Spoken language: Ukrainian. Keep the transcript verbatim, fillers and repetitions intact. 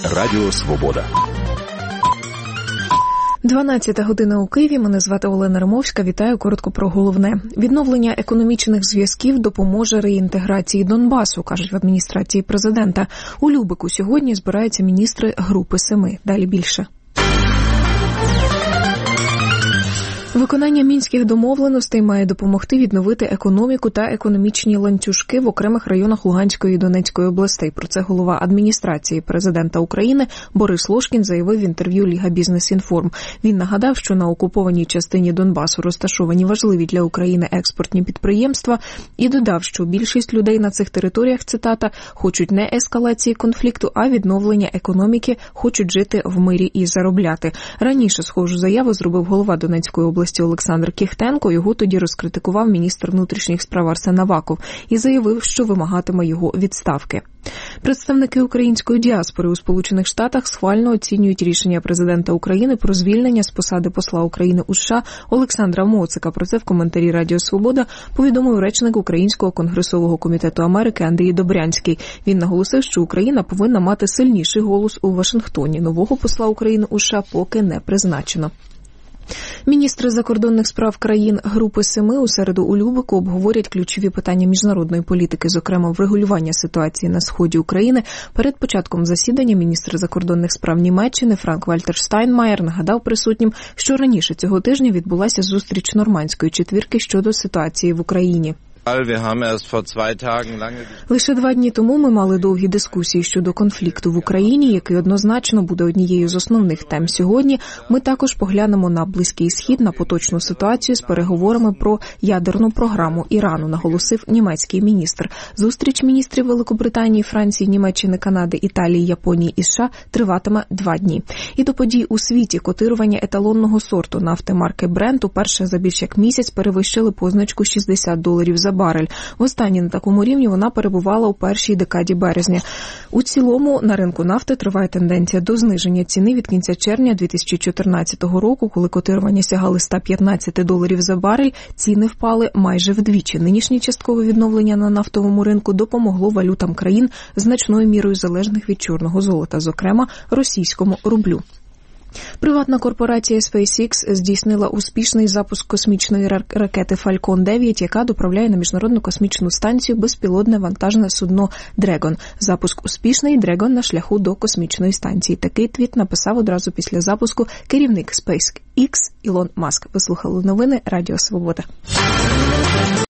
Радіо Свобода. дванадцята година у Києві. Мене звати Олена Римовська. Вітаю. Коротко про головне. Відновлення економічних зв'язків допоможе реінтеграції Донбасу, кажуть в адміністрації президента. У Любику сьогодні збираються міністри Групи Семи. Далі більше. Виконання мінських домовленостей має допомогти відновити економіку та економічні ланцюжки в окремих районах Луганської і Донецької областей. Про це голова адміністрації президента України Борис Лошкін заявив в інтерв'ю Ліга Бізнес-Інформ. Він нагадав, що на окупованій частині Донбасу розташовані важливі для України експортні підприємства і додав, що більшість людей на цих територіях, цитата, хочуть не ескалації конфлікту, а відновлення економіки, хочуть жити в мирі і заробляти. Раніше схожу заяву зробив голова Донецької області Олександр Кіхтенко. Його тоді розкритикував міністр внутрішніх справ Арсен Аваков і заявив, що вимагатиме його відставки. Представники української діаспори у Сполучених Штатах схвально оцінюють рішення президента України про звільнення з посади посла України у США Олександра Моцика. Про це в коментарі Радіо Свобода повідомив речник Українського конгресового комітету Америки Андрій Добрянський. Він наголосив, що Україна повинна мати сильніший голос у Вашингтоні. Нового посла України у США поки не призначено. Міністри закордонних справ країн Групи Семи у середу у Любику обговорять ключові питання міжнародної політики, зокрема врегулювання ситуації на сході України. Перед початком засідання міністр закордонних справ Німеччини Франк-Вальтер Штайнмаєр нагадав присутнім, що раніше цього тижня відбулася зустріч нормандської четвірки щодо ситуації в Україні. Лише два дні тому ми мали довгі дискусії щодо конфлікту в Україні, який однозначно буде однією з основних тем сьогодні. Ми також поглянемо на Близький Схід, на поточну ситуацію з переговорами про ядерну програму Ірану, наголосив німецький міністр. Зустріч міністрів Великобританії, Франції, Німеччини, Канади, Італії, Японії і США триватиме два дні. І до подій у світі котирування еталонного сорту нафти марки Brent уперше за більш як місяць перевищили позначку шістдесят доларів за барель. Востаннє на такому рівні вона перебувала у першій декаді березня. У цілому на ринку нафти триває тенденція до зниження ціни від кінця червня дві тисячі чотирнадцятого року, коли котирування сягали сто п'ятнадцять доларів за барель, ціни впали майже вдвічі. Нинішнє часткове відновлення на нафтовому ринку допомогло валютам країн значною мірою залежних від чорного золота, зокрема російському рублю. Приватна корпорація SpaceX здійснила успішний запуск космічної ракети Falcon дев'ять, яка доправляє на Міжнародну космічну станцію безпілотне вантажне судно Dragon. Запуск успішний, Dragon на шляху до космічної станції. Такий твіт написав одразу після запуску керівник SpaceX Ілон Маск. Ви слухали новини Радіо Свобода.